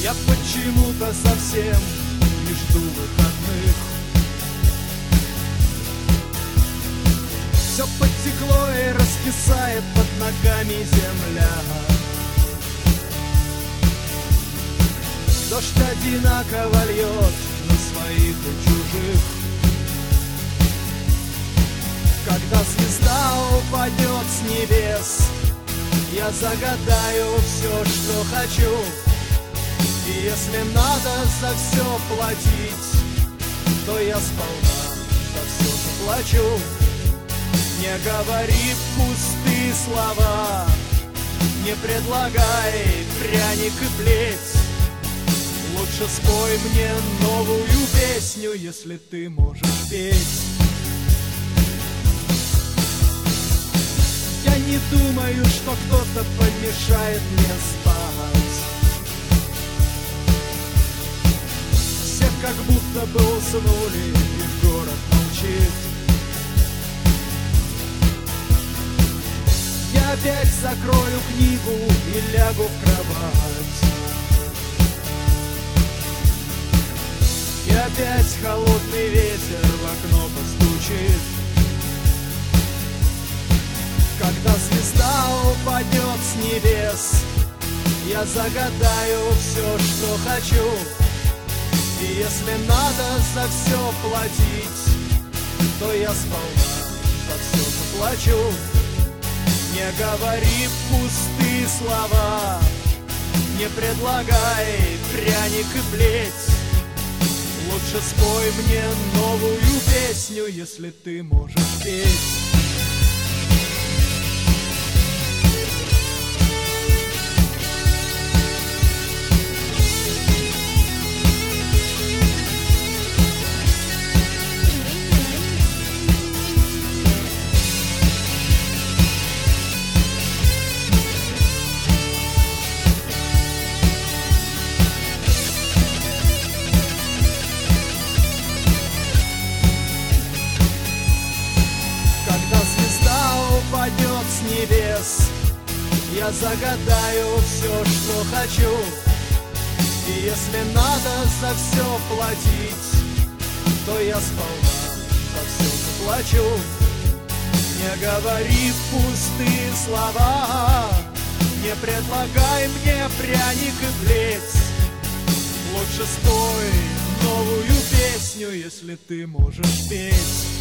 Я почему-то совсем не жду выходных. Все подтекло и раскисает под ногами земля. Дождь одинаково льет на своих и чужих. Когда звезда упадет с небес, я загадаю все, что хочу. И если надо за все платить, то я сполна за все заплачу. Не говори пустые слова, не предлагай пряник и плеть. Лучше спой мне новую песню, если ты можешь петь. Я не думаю, что кто-то помешает мне спать. Все как будто бы уснули, и город молчит. Я опять закрою книгу и лягу в кровать. И опять холодный ветер в окно постучит. Когда звезда упадет с небес, я загадаю все, что хочу. И если надо за все платить, то я сполна за все заплачу. Не говори пустые слова, не предлагай пряник и плеть. Лучше спой мне новую песню, если ты можешь петь. Упадет с небес, я загадаю все, что хочу. И если надо за все платить, то я сполна за все заплачу. Не говори пустые слова, не предлагай мне пряник и плеть. Лучше спой новую песню, если ты можешь петь.